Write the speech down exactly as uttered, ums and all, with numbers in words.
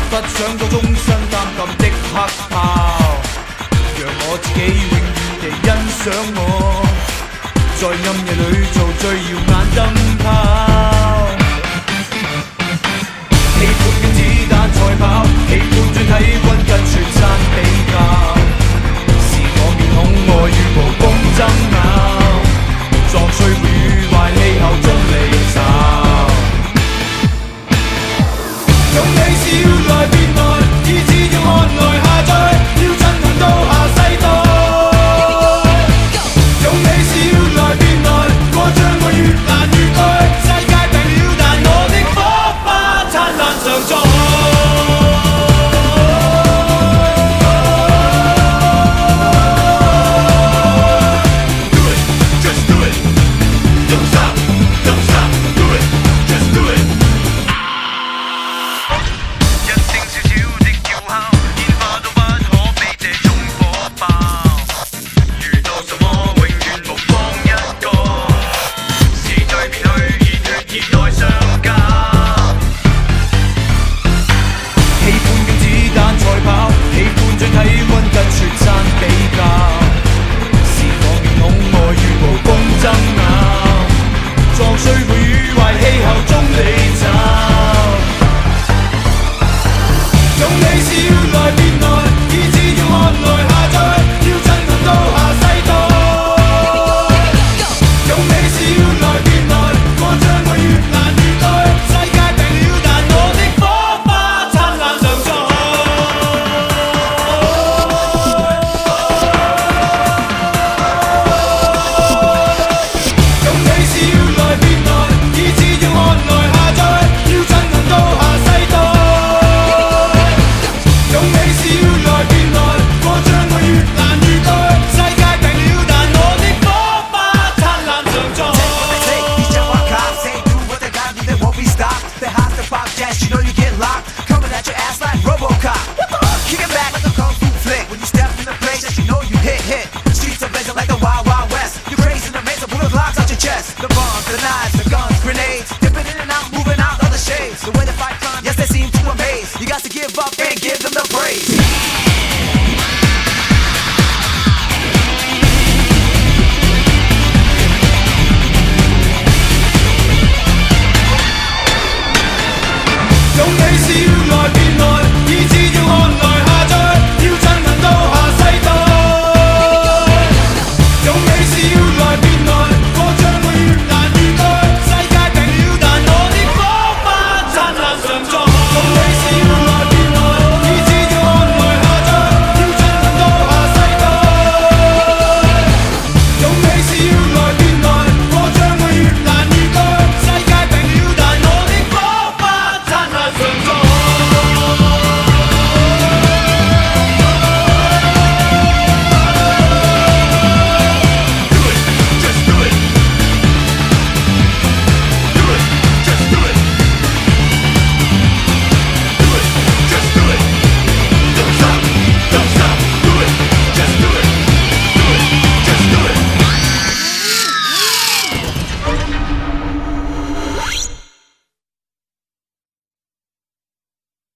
不想做終身擔禁的黑豹，讓我自己永遠地欣賞我，在暗夜裏做最耀眼燈泡。喜歡跟子彈賽跑，喜歡將體溫跟雪山比較，是我面孔愛與無功爭拗，撞碎會與壞氣候中離巢。用你笑來變來，意志要看來下載，要震撼到下世代。用你笑來變來，過障我越難越愛，世界病了但我的火花燦爛常在。The bombs, the knives, the guns, grenades, dipping in and out, moving out other shades. The way they fight crime, yes, they seem to amaze. You got to give up and give them the praise.